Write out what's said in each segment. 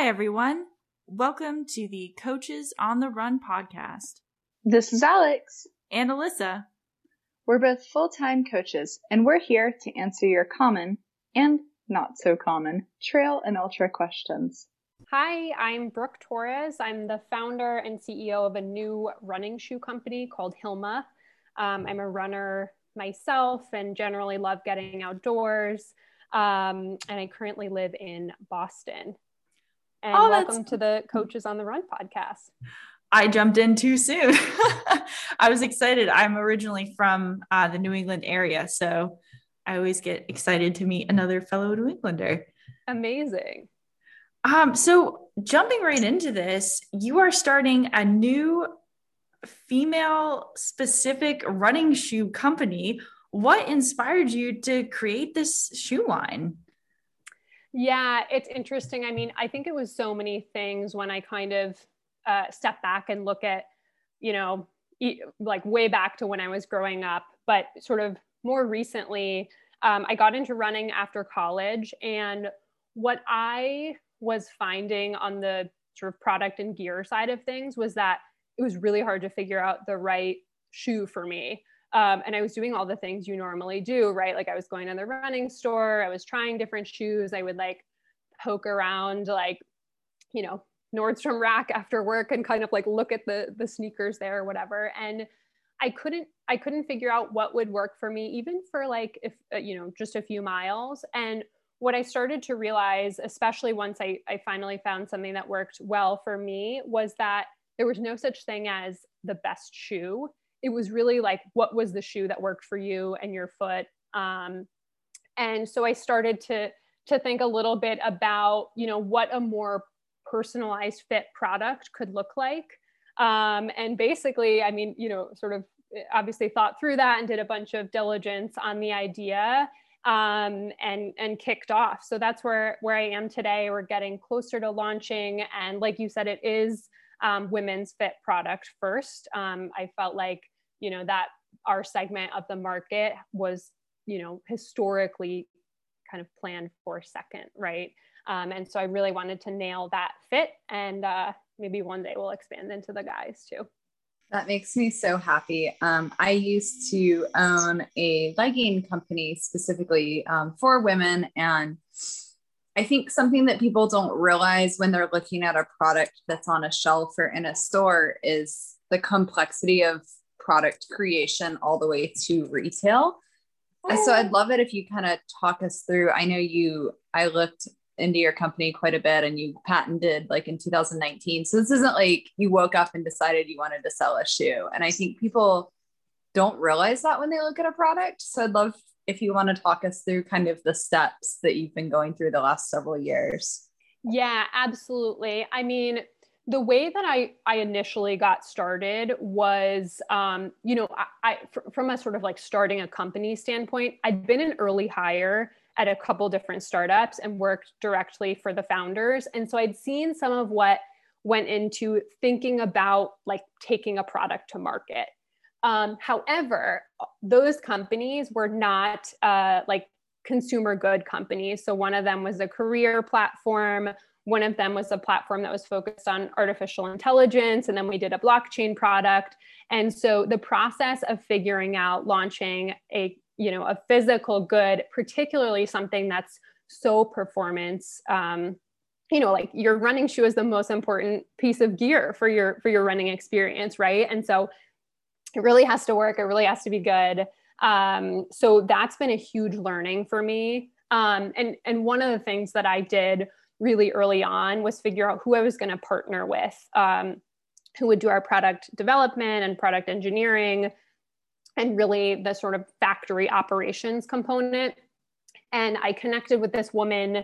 everyone. Welcome to the Coaches on the Run podcast. This is Alex. And Alyssa. We're both full-time coaches, and we're here to answer your common and not so common trail and ultra questions. Hi, I'm Brooke Torres. I'm the founder and CEO of a new running shoe company called Hilma. I'm a runner myself and generally love getting outdoors. And I currently live in Boston. And welcome to the Coaches on the Run podcast. I jumped in too soon. I was excited. I'm originally from the New England area, so I always get excited to meet another fellow New Englander. Amazing. So jumping right into this, you are starting a new female-specific running shoe company. What inspired you to create this shoe line? Yeah, it's interesting. I mean, I think it was so many things when I kind of step back and look at, like way back to when I was growing up, but sort of more recently, I got into running after college. And what I was finding on the sort of product and gear side of things was that it was really hard to figure out the right shoe for me. And I was doing all the things you normally do, right? Like I was going to the running store, I was trying different shoes. I would like poke around Nordstrom Rack after work and kind of like look at the sneakers there or whatever. And I couldn't figure out what would work for me, even for like, if, just a few miles. And what I started to realize, especially once I finally found something that worked well for me, was that there was no such thing as the best shoe. It was really like, what was the shoe that worked for you and your foot? And so I started to think a little bit about, what a more personalized fit product could look like. And basically, I mean, sort of obviously thought through that and did a bunch of diligence on the idea and kicked off. So that's where I am today. We're getting closer to launching. And like you said, it is women's fit product first. I felt like, that our segment of the market was, historically kind of planned for second, right? And so I really wanted to nail that fit, and maybe one day we'll expand into the guys too. That makes me so happy. I used to own a legging company specifically for women. And I think something that people don't realize when they're looking at a product that's on a shelf or in a store is the complexity of product creation all the way to retail. And so I'd love it if you kind of talk us through. I know I looked into your company quite a bit and you patented like in 2019. So this isn't like you woke up and decided you wanted to sell a shoe. And I think people don't realize that when they look at a product. So I'd love if you want to talk us through kind of the steps that you've been going through the last several years. Yeah, absolutely. I mean, the way that I initially got started was, I from a sort of like starting a company standpoint, I'd been an early hire at a couple different startups and worked directly for the founders. And so I'd seen some of what went into thinking about like taking a product to market. However, those companies were not like consumer good companies. So one of them was a career platform. One of them was a platform that was focused on artificial intelligence. And then we did a blockchain product. And so the process of figuring out launching a physical good, particularly something that's so performance, like your running shoe is the most important piece of gear for your running experience, right? And so it really has to work. It really has to be good. So that's been a huge learning for me. And one of the things that I did really early on was figure out who I was going to partner with, who would do our product development and product engineering, and really the sort of factory operations component. And I connected with this woman,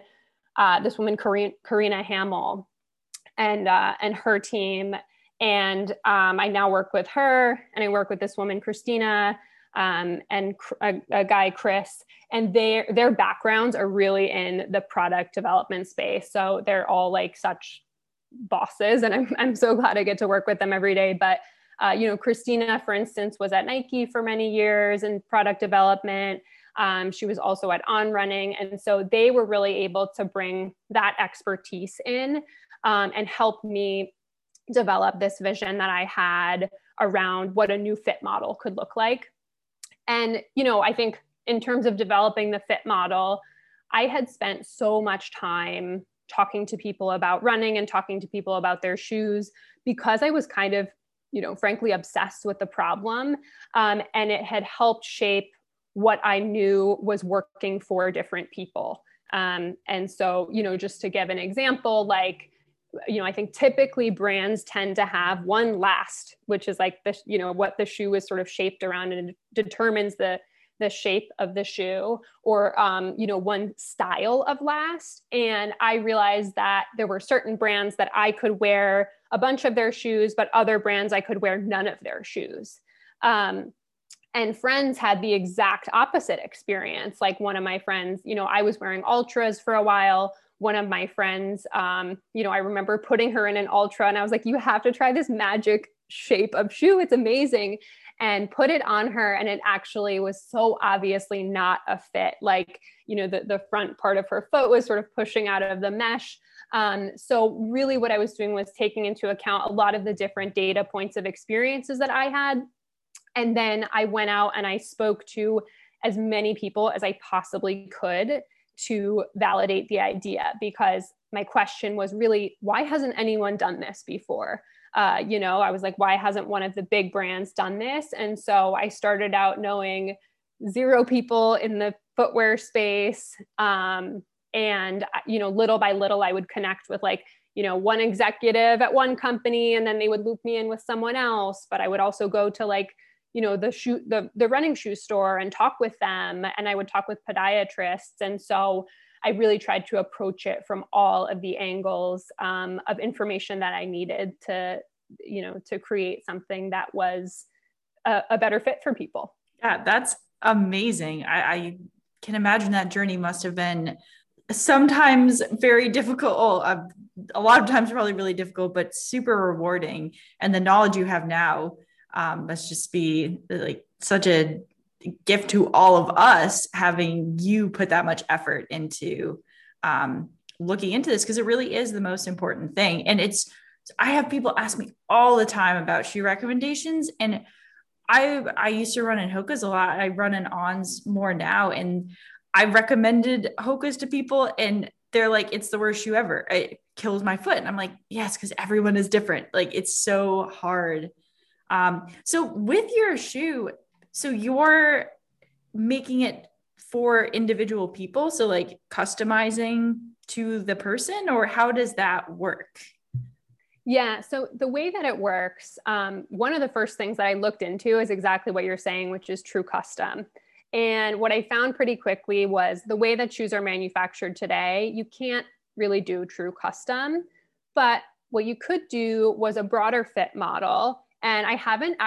Karina Hamill, and her team. And I now work with her, and I work with this woman, Christina, and a guy, Chris, and their backgrounds are really in the product development space. So they're all like such bosses, and I'm so glad I get to work with them every day. But Christina, for instance, was at Nike for many years in product development. She was also at On Running. And so they were really able to bring that expertise in and helped me develop this vision that I had around what a new fit model could look like. And, I think in terms of developing the fit model, I had spent so much time talking to people about running and talking to people about their shoes because I was kind of, frankly, obsessed with the problem. And it had helped shape what I knew was working for different people. And so, just to give an example, like, I think typically brands tend to have one last, which is like what the shoe is sort of shaped around, and it determines the shape of the shoe, or, one style of last. And I realized that there were certain brands that I could wear a bunch of their shoes, but other brands I could wear none of their shoes. And friends had the exact opposite experience. Like one of my friends, I was wearing Ultras for a while. One of my friends, I remember putting her in an Ultra and I was like, you have to try this magic shape of shoe. It's amazing. And put it on her. And it actually was so obviously not a fit. Like, the front part of her foot was sort of pushing out of the mesh. So really what I was doing was taking into account a lot of the different data points of experiences that I had. And then I went out and I spoke to as many people as I possibly could to validate the idea, because my question was really, why hasn't anyone done this before? I was like, why hasn't one of the big brands done this? And so I started out knowing 0 people in the footwear space. And, little by little, I would connect with one executive at one company, and then they would loop me in with someone else. But I would also go to the running shoe store and talk with them. And I would talk with podiatrists. And so I really tried to approach it from all of the angles of information that I needed to create something that was a better fit for people. Yeah, that's amazing. I can imagine that journey must have been sometimes very difficult. A lot of times probably really difficult, but super rewarding. And the knowledge you have now must just be like such a gift to all of us, having you put that much effort into looking into this, because it really is the most important thing. And I have people ask me all the time about shoe recommendations, and I used to run in Hoka's a lot. I run in Ons more now, and I recommended Hoka's to people, and they're like, it's the worst shoe ever. It kills my foot. And I'm like, yes, because everyone is different. Like, it's so hard. So with your shoe, so you're making it for individual people, so like customizing to the person, or how does that work? Yeah. So the way that it works, one of the first things that I looked into is exactly what you're saying, which is true custom. And what I found pretty quickly was the way that shoes are manufactured today, you can't really do true custom. But what you could do was a broader fit model. And I haven't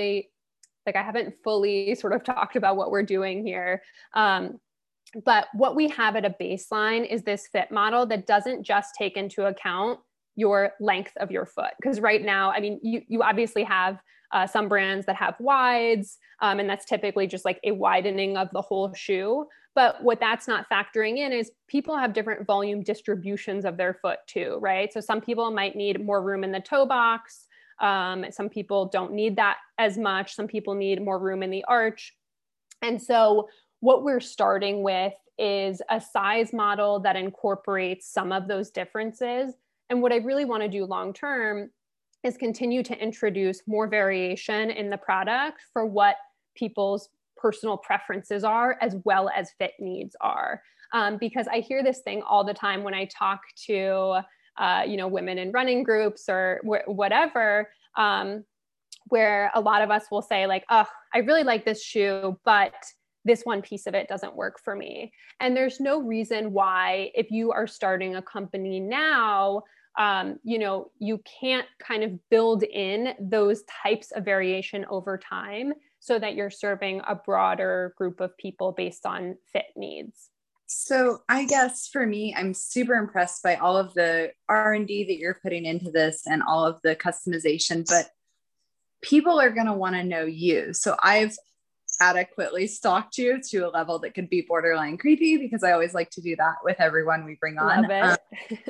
fully sort of talked about what we're doing here. But what we have at a baseline is this fit model that doesn't just take into account your length of your foot. Because right now, I mean, you obviously have some brands that have wides, and that's typically just like a widening of the whole shoe. But what that's not factoring in is people have different volume distributions of their foot too, right? So some people might need more room in the toe box. Some people don't need that as much. Some people need more room in the arch. And so what we're starting with is a size model that incorporates some of those differences. And what I really want to do long-term is continue to introduce more variation in the product for what people's personal preferences are, as well as fit needs are. Because I hear this thing all the time when I talk to women in running groups or whatever, where a lot of us will say like, oh, I really like this shoe, but this one piece of it doesn't work for me. And there's no reason why, if you are starting a company now, you can't kind of build in those types of variation over time so that you're serving a broader group of people based on fit needs. So I guess for me, I'm super impressed by all of the R&D that you're putting into this and all of the customization, but people are going to want to know you. So I've adequately stalked you to a level that could be borderline creepy, because I always like to do that with everyone we bring on. Love it.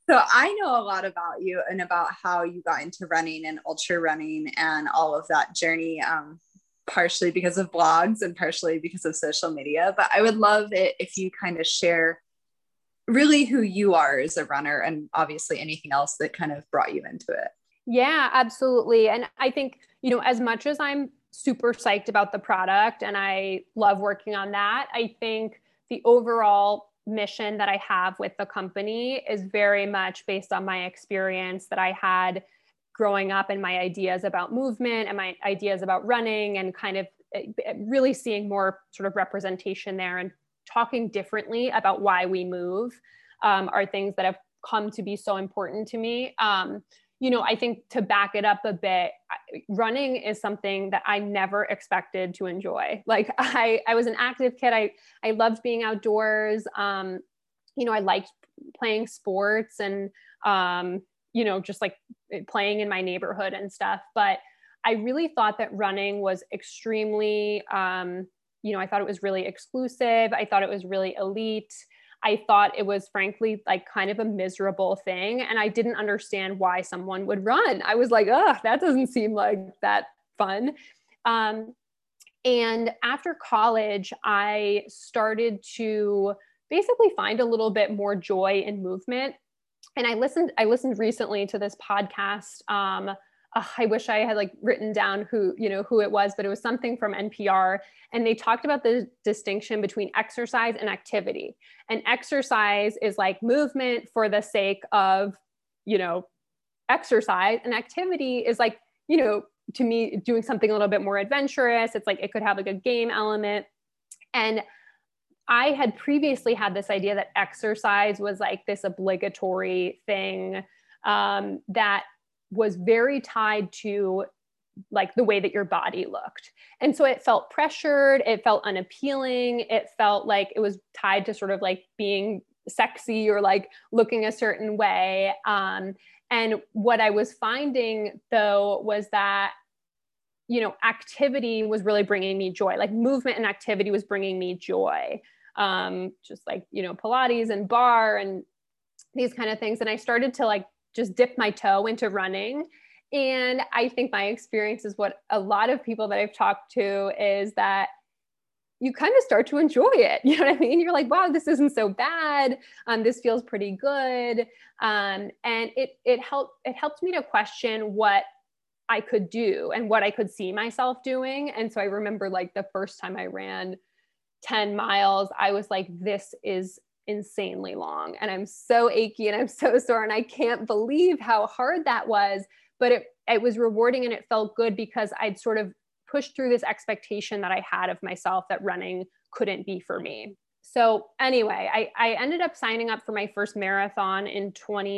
So I know a lot about you and about how you got into running and ultra running and all of that journey, partially because of blogs and partially because of social media. But I would love it if you kind of share really who you are as a runner and obviously anything else that kind of brought you into it. Yeah, absolutely. And I think, as much as I'm super psyched about the product and I love working on that, I think the overall mission that I have with the company is very much based on my experience that I had growing up and my ideas about movement and my ideas about running, and kind of really seeing more sort of representation there and talking differently about why we move are things that have come to be so important to me. I think to back it up a bit, running is something that I never expected to enjoy. Like I was an active kid. I loved being outdoors. I liked playing sports and, just like playing in my neighborhood and stuff. But I really thought that running was extremely, I thought it was really exclusive. I thought it was really elite. I thought it was frankly like kind of a miserable thing. And I didn't understand why someone would run. I was like, oh, that doesn't seem like that fun. And after college, I started to basically find a little bit more joy in movement. And I listened recently to this podcast. I wish I had like written down who it was, but it was something from NPR. And they talked about the distinction between exercise and activity. And exercise is like movement for the sake of, exercise. And activity is like, to me, doing something a little bit more adventurous. It's like, it could have like a game element. And I had previously had this idea that exercise was like this obligatory thing that was very tied to like the way that your body looked. And so it felt pressured, it felt unappealing, it felt like it was tied to sort of like being sexy or like looking a certain way. And what I was finding though was that, activity was really bringing me joy. Like movement and activity was bringing me joy. Just like, Pilates and bar and these kind of things. And I started to like just dip my toe into running. And I think my experience is what a lot of people that I've talked to is that you kind of start to enjoy it. You know what I mean? You're like, wow, this isn't so bad. This feels pretty good. And it helped me to question what I could do and what I could see myself doing. And so I remember like the first time I ran 10 miles, I was like, this is insanely long and I'm so achy and I'm so sore and I can't believe how hard that was. But it was rewarding and it felt good because I'd sort of pushed through this expectation that I had of myself that running couldn't be for me. So anyway, I ended up signing up for my first marathon in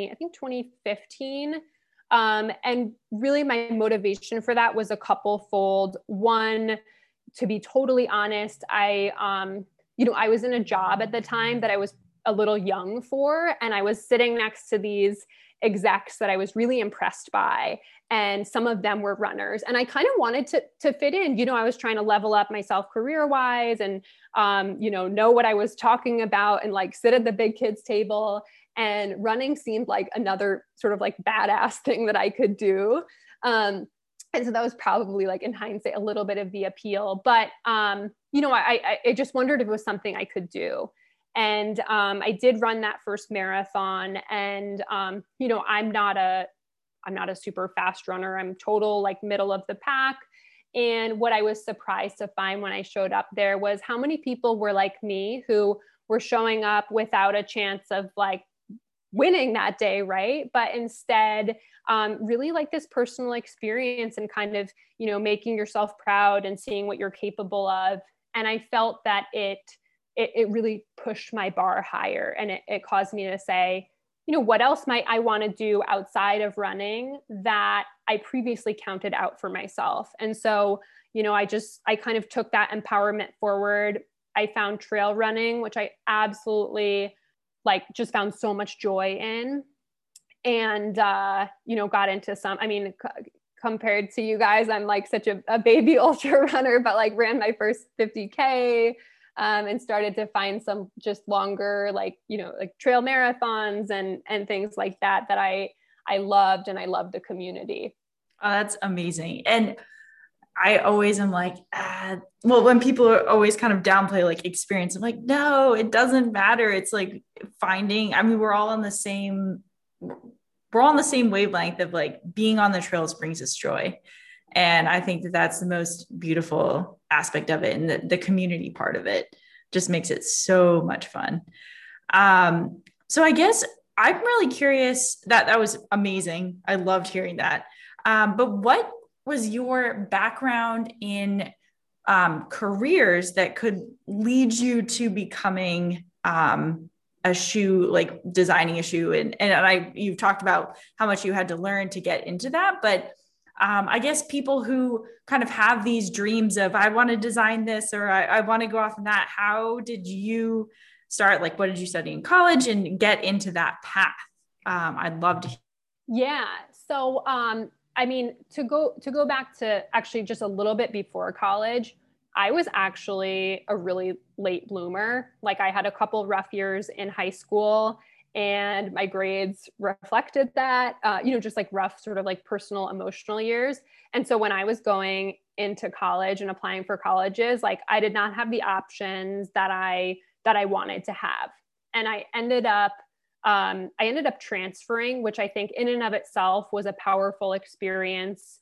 2015. And really my motivation for that was a couple fold. One, to be totally honest, I was in a job at the time that I was a little young for, and I was sitting next to these execs that I was really impressed by. And some of them were runners. And I kind of wanted to fit in. I was trying to level up myself career-wise and, know what I was talking about and like sit at the big kids table. And running seemed like another sort of like badass thing that I could do. And so that was probably like in hindsight, a little bit of the appeal, but, I just wondered if it was something I could do. And I did run that first marathon and, I'm not a super fast runner. I'm total like middle of the pack. And what I was surprised to find when I showed up there was how many people were like me who were showing up without a chance of like winning that day, right? But instead, really like this personal experience and kind of, making yourself proud and seeing what you're capable of. And I felt that it really pushed my bar higher, and it caused me to say, what else might I want to do outside of running that I previously counted out for myself? And so, I kind of took that empowerment forward. I found trail running, which I absolutely just found so much joy in, and, got into compared to you guys, I'm like such a baby ultra runner, but like ran my first 50K, and started to find some just longer, like, like trail marathons and things like that I loved, and I loved the community. Oh, that's amazing. And I always am like, well, when people are always kind of downplay like experience, I'm like, no, it doesn't matter. It's like finding, I mean, we're all on the same wavelength of like being on the trails brings us joy. And I think that that's the most beautiful aspect of it. And the community part of it just makes it so much fun. So I guess I'm really curious. That was amazing. I loved hearing that. But what was your background in careers that could lead you to becoming a shoe, like designing a shoe? And you've talked about how much you had to learn to get into that, but I guess people who kind of have these dreams of, I want to design this, or I want to go off on that. How did you start? Like, what did you study in college and get into that path? I'd love to hear. Yeah. So, I mean, to go back to actually just a little bit before college, I was actually a really late bloomer. Like, I had a couple rough years in high school, and my grades reflected that, just like rough sort of like personal, emotional years. And so when I was going into college and applying for colleges, like, I did not have the options that I wanted to have. And I ended up transferring, which I think in and of itself was a powerful experience.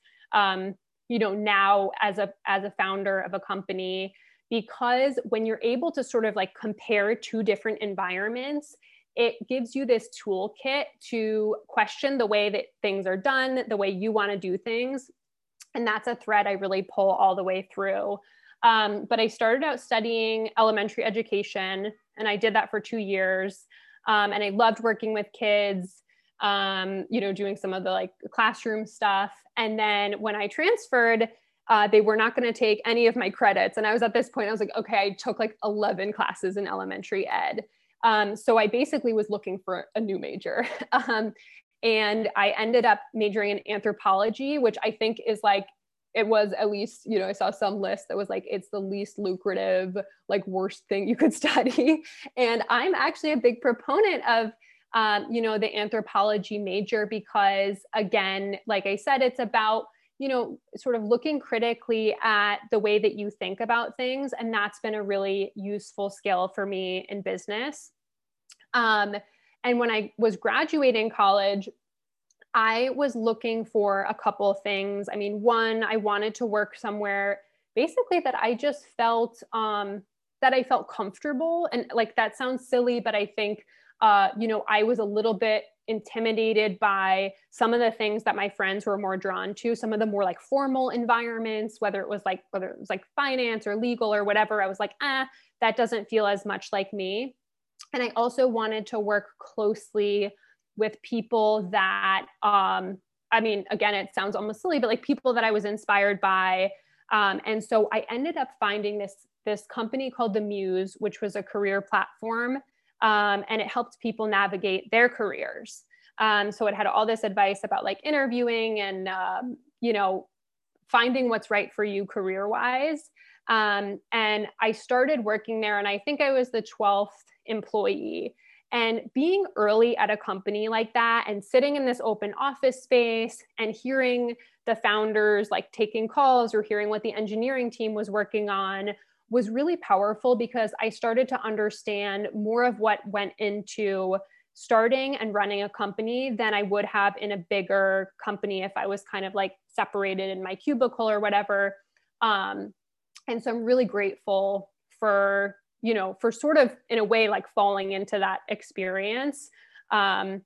Now as a founder of a company, because when you're able to sort of like compare two different environments, it gives you this toolkit to question the way that things are done, the way you want to do things. And that's a thread I really pull all the way through. But I started out studying elementary education, and I did that for 2 years. And I loved working with kids, doing some of the like classroom stuff. And then when I transferred, they were not going to take any of my credits. And I was at this point, I was like, okay, I took like 11 classes in elementary ed. So I basically was looking for a new major. And I ended up majoring in anthropology, which I think is like, it was at least, I saw some list that was like, it's the least lucrative, like worst thing you could study. And I'm actually a big proponent of, the anthropology major, because again, like I said, it's about, sort of looking critically at the way that you think about things. And that's been a really useful skill for me in business. And when I was graduating college, I was looking for a couple of things. I mean, one, I wanted to work somewhere basically that I just felt, that I felt comfortable. And like, that sounds silly, but I think, I was a little bit intimidated by some of the things that my friends were more drawn to, some of the more like formal environments, whether it was like finance or legal or whatever. I was like, that doesn't feel as much like me. And I also wanted to work closely with people that, again, it sounds almost silly, but like people that I was inspired by. And so I ended up finding this company called The Muse, which was a career platform. And it helped people navigate their careers. So it had all this advice about like interviewing and, finding what's right for you career-wise. And I started working there, and I think I was the 12th employee. And being early at a company like that and sitting in this open office space and hearing the founders like taking calls or hearing what the engineering team was working on was really powerful, because I started to understand more of what went into starting and running a company than I would have in a bigger company if I was kind of like separated in my cubicle or whatever. And so I'm really grateful for sort of in a way like falling into that experience. And,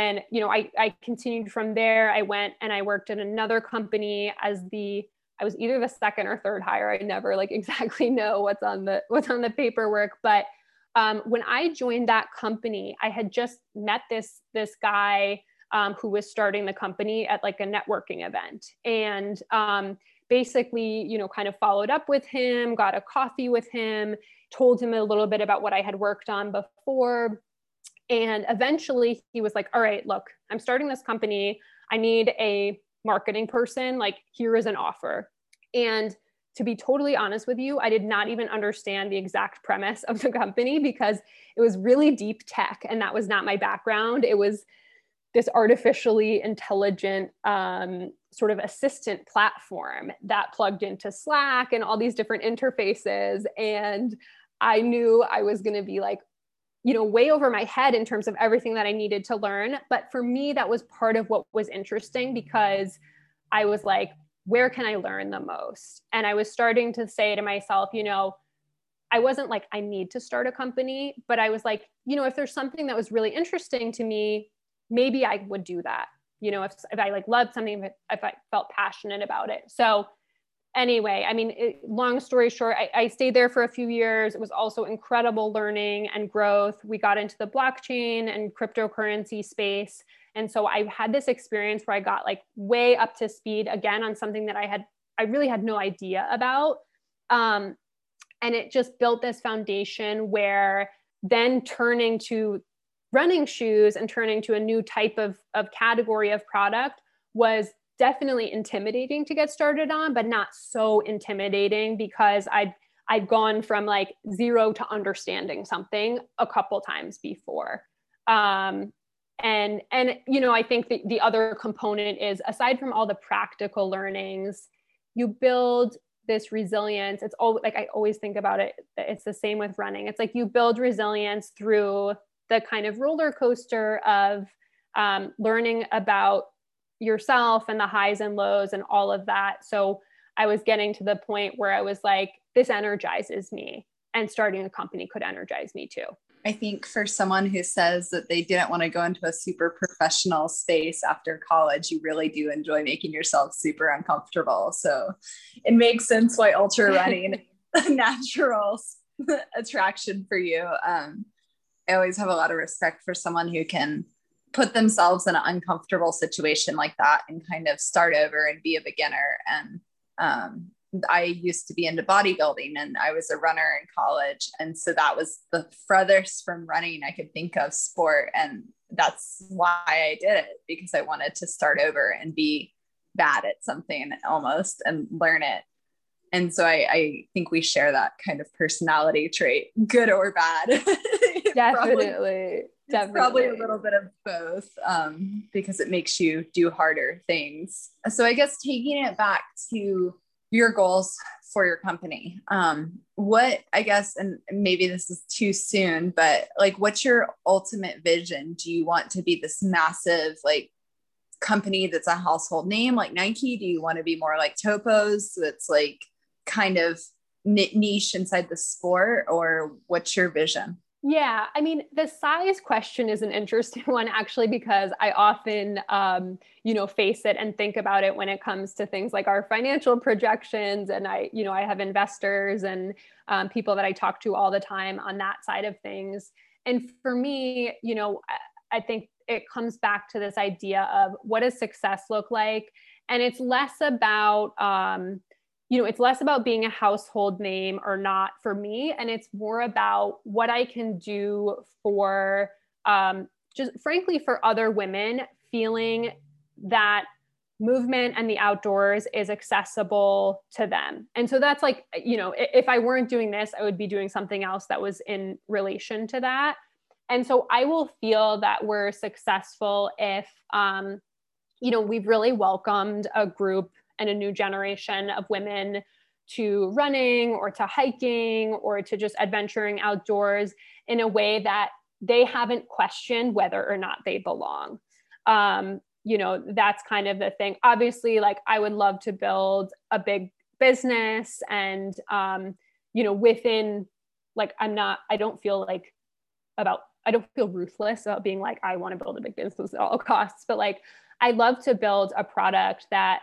I continued from there. I went and I worked at another company I was either the second or third hire. I never like exactly know what's on the paperwork. But when I joined that company, I had just met this guy who was starting the company at like a networking event. And basically, kind of followed up with him, got a coffee with him, told him a little bit about what I had worked on before. And eventually he was like, all right, look, I'm starting this company. I need a marketing person. Like, here is an offer. And to be totally honest with you, I did not even understand the exact premise of the company because it was really deep tech and that was not my background. It was this artificially intelligent sort of assistant platform that plugged into Slack and all these different interfaces. And I knew I was going to be like, you know, way over my head in terms of everything that I needed to learn. But for me, that was part of what was interesting because I was like, where can I learn the most? And I was starting to say to myself, you know, I wasn't like, I need to start a company, but I was like, you know, if there's something that was really interesting to me, maybe I would do that. You know, if I like loved something, if I felt passionate about it. So anyway, I mean, long story short, I stayed there for a few years. It was also incredible learning and growth. We got into the blockchain and cryptocurrency space. And so I had this experience where I got like way up to speed again on something that I really had no idea about. And it just built this foundation where then turning to running shoes and turning to a new type of category of product was definitely intimidating to get started on, but not so intimidating because I'd gone from like zero to understanding something a couple times before. And you know, I think the other component is, aside from all the practical learnings, you build this resilience. It's all like, I always think about it. It's the same with running. It's like you build resilience through the kind of roller coaster of learning about yourself and the highs and lows and all of that. So I was getting to the point where I was like, this energizes me, and starting a company could energize me too. I think for someone who says that they didn't want to go into a super professional space after college, you really do enjoy making yourself super uncomfortable. So it makes sense why ultra running is a natural attraction for you. I always have a lot of respect for someone who can put themselves in an uncomfortable situation like that and kind of start over and be a beginner. And I used to be into bodybuilding and I was a runner in college. And so that was the furthest from running I could think of sport. And that's why I did it, because I wanted to start over and be bad at something almost and learn it. And so I think we share that kind of personality trait, good or bad. Definitely. It's probably a little bit of both, because it makes you do harder things. So I guess taking it back to your goals for your company, what, I guess, and maybe this is too soon, but like, what's your ultimate vision? Do you want to be this massive, like, company that's a household name like Nike? Do you want to be more like Topos, that's like kind of niche inside the sport, or what's your vision? Yeah, I mean, the size question is an interesting one, actually, because I often, face it and think about it when it comes to things like our financial projections. And I have investors and people that I talk to all the time on that side of things. And for me, I think it comes back to this idea of what does success look like? And it's less about, it's less about being a household name or not for me. And it's more about what I can do for, just frankly, for other women feeling that movement and the outdoors is accessible to them. And so that's like, if I weren't doing this, I would be doing something else that was in relation to that. And so I will feel that we're successful if, we've really welcomed a group and a new generation of women to running or to hiking or to just adventuring outdoors in a way that they haven't questioned whether or not they belong. That's kind of the thing. Obviously, like, I would love to build a big business and, within, like, I don't feel ruthless about being like, I want to build a big business at all costs, but like, I love to build a product that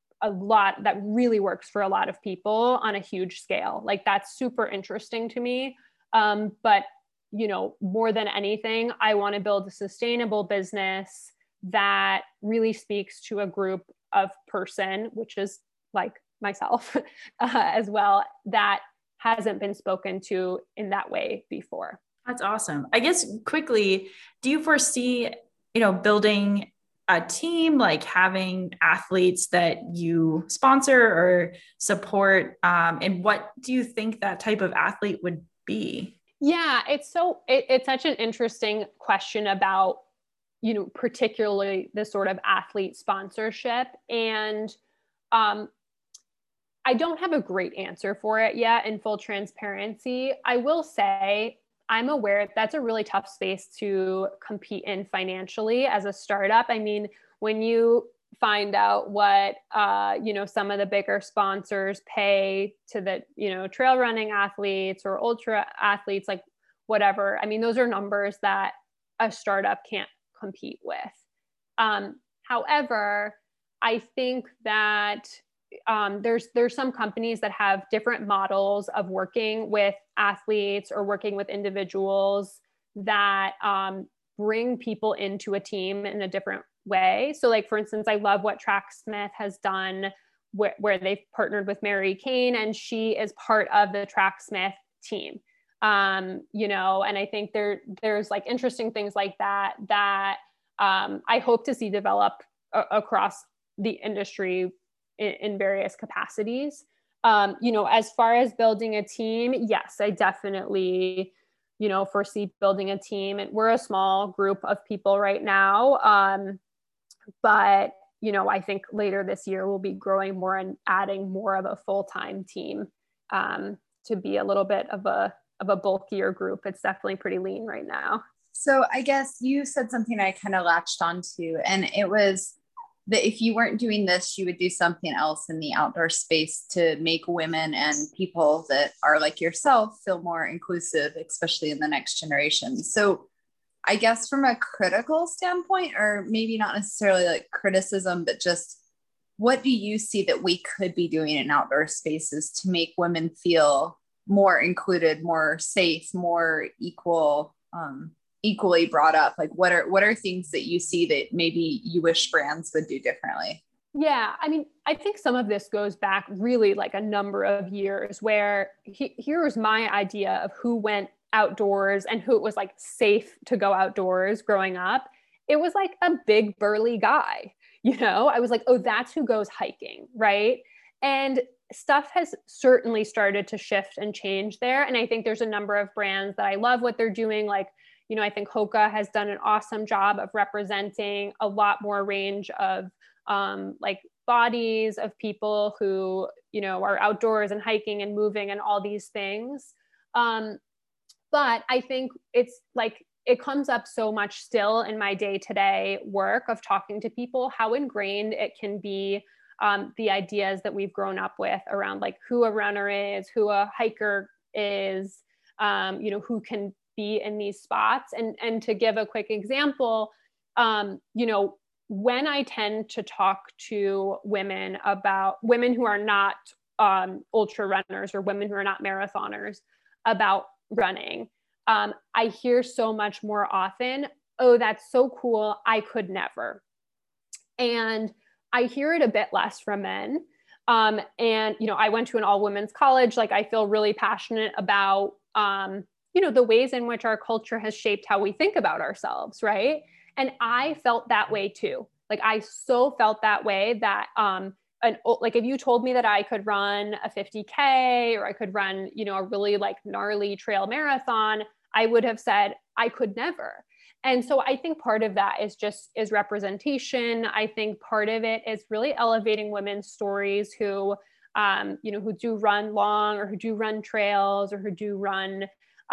really works for a lot of people on a huge scale. Like, that's super interesting to me. But more than anything, I want to build a sustainable business that really speaks to a group of person, which is like myself as well, that hasn't been spoken to in that way before. That's awesome. I guess quickly, do you foresee, building a team, like having athletes that you sponsor or support? And what do you think that type of athlete would be? Yeah, it's such an interesting question about, particularly the sort of athlete sponsorship. And I don't have a great answer for it yet, in full transparency. I will say I'm aware that's a really tough space to compete in financially as a startup. I mean, when you find out what some of the bigger sponsors pay to the trail running athletes or ultra athletes, like whatever, I mean, those are numbers that a startup can't compete with. However, I think that there's some companies that have different models of working with athletes or working with individuals that bring people into a team in a different way. So like, for instance, I love what Tracksmith has done where they've partnered with Mary Kane, and she is part of the Tracksmith team. And I think there's like interesting things like that I hope to see develop across the industry in various capacities. As far as building a team, yes, I definitely, foresee building a team. And we're a small group of people right now. But, I think later this year we'll be growing more and adding more of a full-time team to be a little bit of a bulkier group. It's definitely pretty lean right now. So I guess you said something I kind of latched onto, and it was that if you weren't doing this, you would do something else in the outdoor space to make women and people that are like yourself feel more inclusive, especially in the next generation. So I guess from a critical standpoint, or maybe not necessarily like criticism, but just what do you see that we could be doing in outdoor spaces to make women feel more included, more safe, more equally brought up? Like what are things that you see that maybe you wish brands would do differently? Yeah, I mean, I think some of this goes back really like a number of years where here's my idea of who went outdoors and who it was like safe to go outdoors growing up. It was like a big burly guy, I was like, oh, that's who goes hiking, right? And stuff has certainly started to shift and change there. And I think there's a number of brands that I love what they're doing. Like, I think Hoka has done an awesome job of representing a lot more range of like bodies of people who, are outdoors and hiking and moving and all these things. But I think it's like, it comes up so much still in my day-to-day work of talking to people, how ingrained it can be, the ideas that we've grown up with around like who a runner is, who a hiker is, who can be in these spots. And to give a quick example, when I tend to talk to women who are not ultra runners or women who are not marathoners about running, I hear so much more often, oh, that's so cool, I could never. And I hear it a bit less from men. And, I went to an all women's college. Like I feel really passionate about, the ways in which our culture has shaped how we think about ourselves. Right. And I felt that way too. Like I so felt that way that, like if you told me that I could run a 50K or I could run, a really like gnarly trail marathon, I would have said I could never. And so I think part of that is representation. I think part of it is really elevating women's stories who do run long or who do run trails or who do run,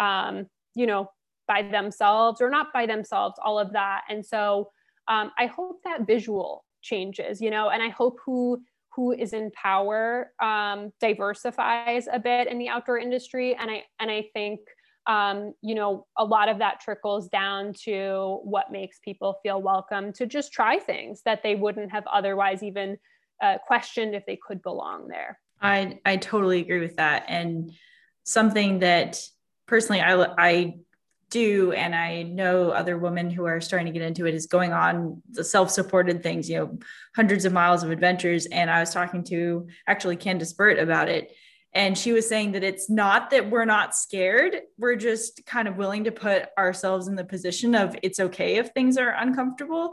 by themselves or not by themselves, all of that. And so I hope that visual changes, and I hope who is in power diversifies a bit in the outdoor industry. And I think, a lot of that trickles down to what makes people feel welcome to just try things that they wouldn't have otherwise even questioned if they could belong there. I totally agree with that. And something that personally I do, and I know other women who are starting to get into it, is going on the self-supported things, hundreds of miles of adventures. And I was talking to actually Candace Burt about it. And she was saying that it's not that we're not scared. We're just kind of willing to put ourselves in the position of it's okay if things are uncomfortable.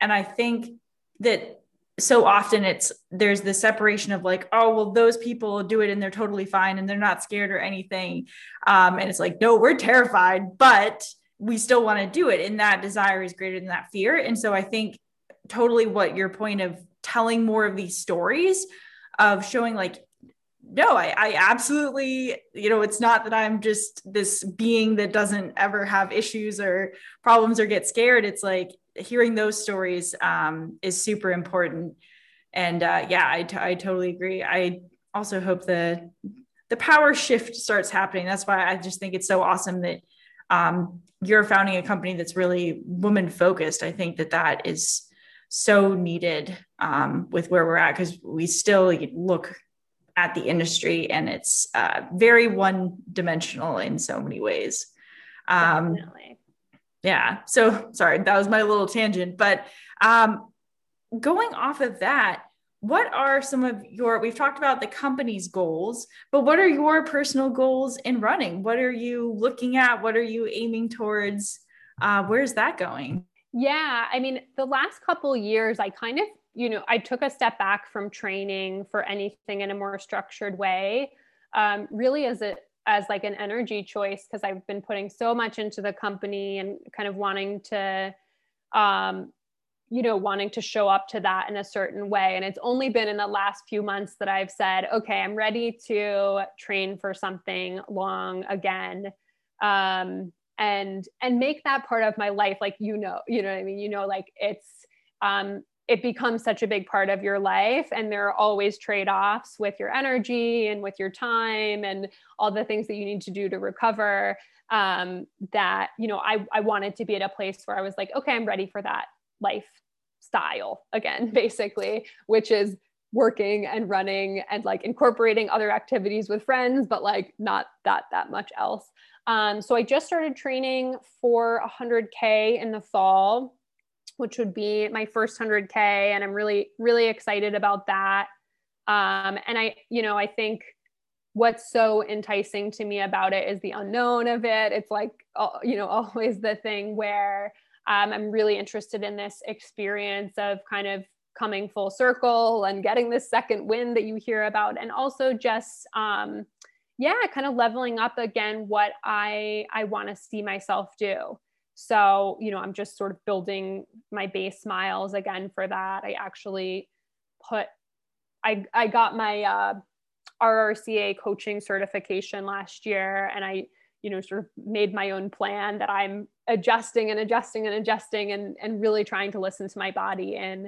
And I think that so often there's the separation of like, oh, well, those people do it and they're totally fine and they're not scared or anything. And it's like, no, we're terrified, but we still want to do it. And that desire is greater than that fear. And so I think totally what your point of telling more of these stories of showing like, no, I absolutely, it's not that I'm just this being that doesn't ever have issues or problems or get scared. It's like hearing those stories is super important. And I totally agree. I also hope the power shift starts happening. That's why I just think it's so awesome that you're founding a company that's really woman focused. I think that is so needed with where we're at, because we still look at the industry and it's very one dimensional in so many ways. Definitely. Yeah. So sorry, that was my little tangent, but going off of that, what are some of we've talked about the company's goals, but what are your personal goals in running? What are you looking at? What are you aiming towards? Where's that going? Yeah. I mean, the last couple of years, I kind of, I took a step back from training for anything in a more structured way, really as like an energy choice, because I've been putting so much into the company and kind of wanting to show up to that in a certain way. And it's only been in the last few months that I've said, okay, I'm ready to train for something long again. And make that part of my life. Like, what I mean? Like it becomes such a big part of your life, and there are always trade-offs with your energy and with your time and all the things that you need to do to recover, that, I wanted to be at a place where I was like, okay, I'm ready for that lifestyle again, basically, which is working and running and like incorporating other activities with friends, but like not that much else. So I just started training for 100K in the fall, which would be my first 100K. And I'm really, really excited about that. And I think what's so enticing to me about it is the unknown of it. It's like, always the thing where I'm really interested in this experience of kind of coming full circle and getting this second win that you hear about. And also just, kind of leveling up again what I want to see myself do. So, I'm just sort of building my base miles again for that. I actually I got my RRCA coaching certification last year, and I, sort of made my own plan that I'm adjusting and really trying to listen to my body. And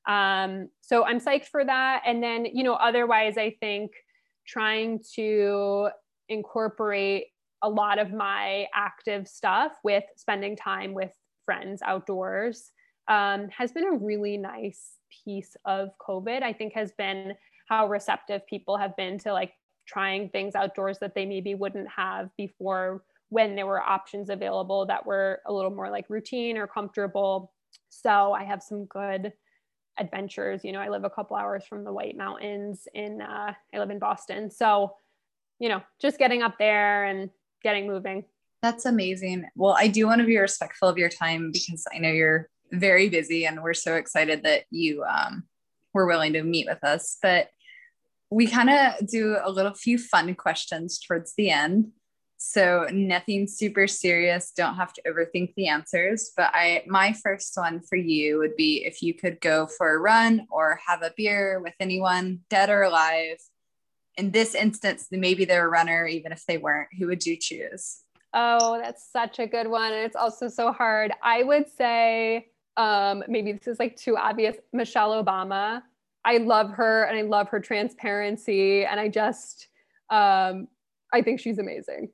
so I'm psyched for that. And then, otherwise, I think trying to incorporate a lot of my active stuff with spending time with friends outdoors has been a really nice piece of COVID, I think, has been how receptive people have been to like trying things outdoors that they maybe wouldn't have before, when there were options available that were a little more like routine or comfortable. So I have some good adventures. I live a couple hours from the White Mountains I live in Boston. So, just getting up there and getting moving. That's amazing. Well, I do want to be respectful of your time, because I know you're very busy, and we're so excited that you were willing to meet with us. But we kind of do a few fun questions towards the end. So nothing super serious. Don't have to overthink the answers. But my first one for you would be, if you could go for a run or have a beer with anyone, dead or alive, in this instance, maybe they're a runner, even if they weren't, who would you choose? Oh, that's such a good one. And it's also so hard. I would say, maybe this is like too obvious, Michelle Obama. I love her, and I love her transparency. And I just, I think she's amazing.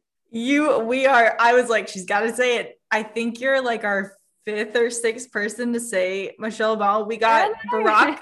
I was like, she's got to say it. I think you're like our fifth or sixth person to say Michelle Obama. We got Barack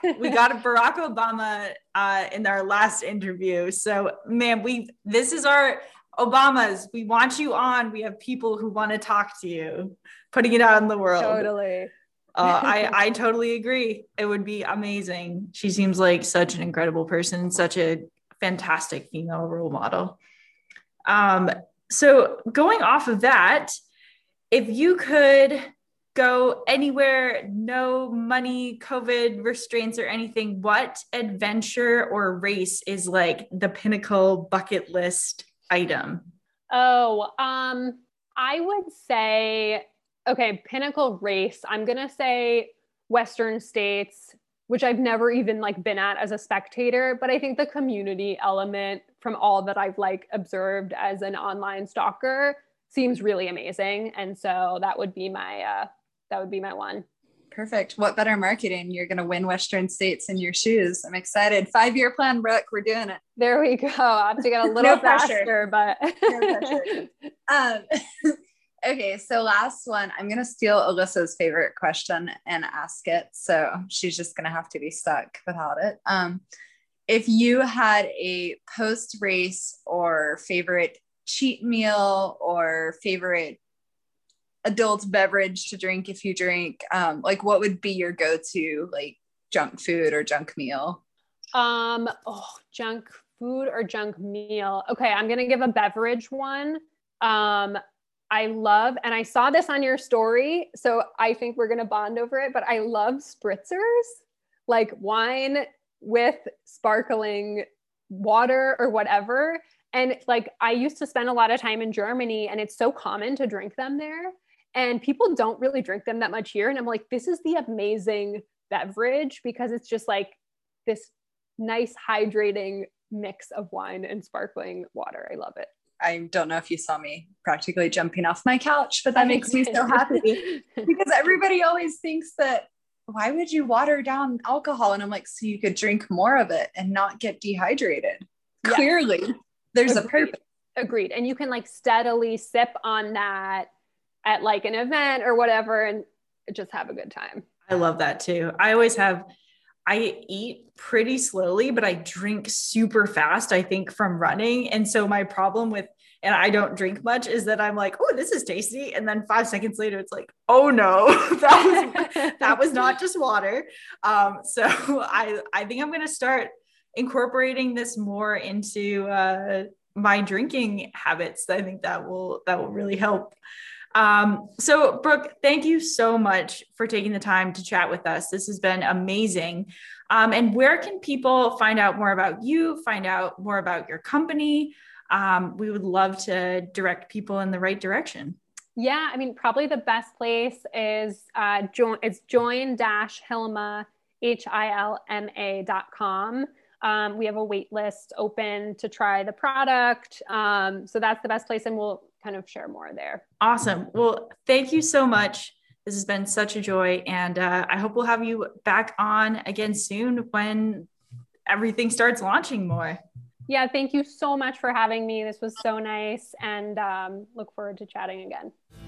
Obama in our last interview. So man, this is our Obamas. We want you on. We have people who want to talk to you, putting it out in the world. Totally. I totally agree. It would be amazing. She seems like such an incredible person, such a fantastic female role model. So going off of that, if you could go anywhere, no money, COVID restraints or anything, what adventure or race is like the pinnacle bucket list item? Oh, I would say, okay, pinnacle race. I'm gonna say Western States, which I've never even like been at as a spectator, but I think the community element from all that I've like observed as an online stalker seems really amazing. And so that would be my one. Perfect. What better marketing? You're going to win Western States in your shoes. I'm excited. 5-year plan, Brooke. We're doing it. There we go. I have to get a little No pressure. faster, but no pressure. Okay, so last one. I'm going to steal Alyssa's favorite question and ask it. So she's just going to have to be stuck without it. If you had a post-race or favorite cheat meal or favorite adult beverage to drink if you drink, like what would be your go-to like junk food or junk meal? Junk food or junk meal. Okay, I'm gonna give a beverage one. I love, and I saw this on your story, so I think we're gonna bond over it, but I love spritzers, like wine with sparkling water or whatever. And like I used to spend a lot of time in Germany, and it's so common to drink them there. And people don't really drink them that much here. And I'm like, this is the amazing beverage because it's just like this nice hydrating mix of wine and sparkling water. I love it. I don't know if you saw me practically jumping off my couch, but that makes me so happy because everybody always thinks that why would you water down alcohol? And I'm like, so you could drink more of it and not get dehydrated. Yes. Clearly, there's a purpose. Agreed. And you can like steadily sip on that at like an event or whatever and just have a good time. I love that too. I eat pretty slowly, but I drink super fast, I think, from running. And so my problem with, and I don't drink much, is that I'm like, oh, this is tasty. And then 5 seconds later, it's like, oh no, that was not just water. So I think I'm going to start incorporating this more into my drinking habits. I think that will really help. So Brooke, thank you so much for taking the time to chat with us. This has been amazing. And where can people find out more about you, find out more about your company? We would love to direct people in the right direction. Yeah, I mean, probably the best place is join-hilma, HILMA.com. We have a wait list open to try the product. So that's the best place, and we'll kind of share more there. Awesome. Well, thank you so much. This has been such a joy, and I hope we'll have you back on again soon when everything starts launching more. Yeah, thank you so much for having me. This was so nice, and look forward to chatting again.